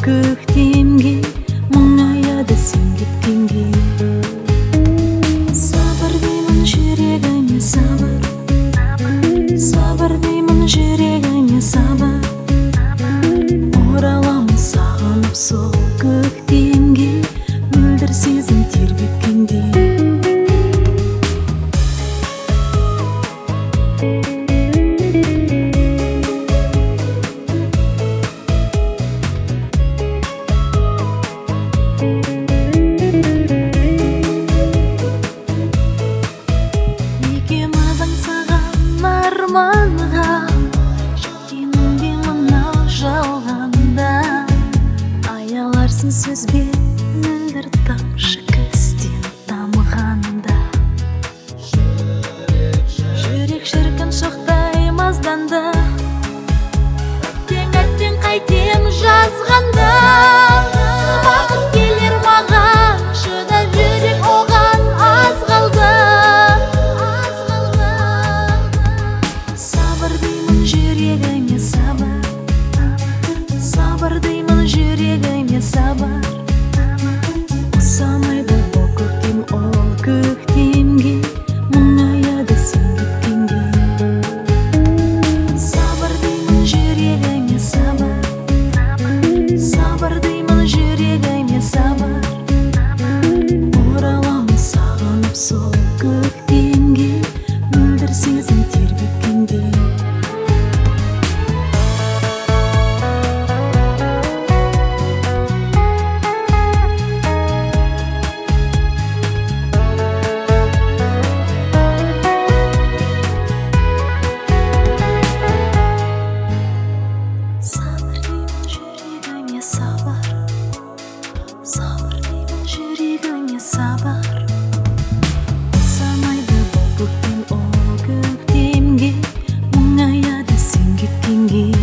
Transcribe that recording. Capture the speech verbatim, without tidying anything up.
көктемге, мұңаяды сен кеткенге. Сабыр деймін жүрегіме, сабыр, сабыр деймін жүрегіме, сабыр. Ораламын сағынып сол көктемге, мөлдір сезім тербеткенде. Екеуміздің саған арманға жеткенде мынау жалғанда, аяларсың сөзбен мөлдір тамшы күзден тамғанда. Жүрек шіркін шоқтай мазданды, әттең әттең қайтем жазғанда. Бақыт келер маған, шыдап жүрек оған аз қалды. Сабыр деймін жүрегіме, сабыр, сабыр деймін жүрегіме, сабыр. Ұқсамайды бұл көктем ол көктемге, мұңаяды сен кеткенге. Сабыр деймін жүрегіме, сабыр, сабыр деймін жүрегіме, сабыр. Ораламын сағынып сол көктемге, мөлдір сезім тербеткенде. Сабыр деймін жүрегіме, сабыр, сабыр деймін жүрегіме, сабыр. Ұқсамайды бұл көктем ол көктемге, мұңаяды сен кеткенге.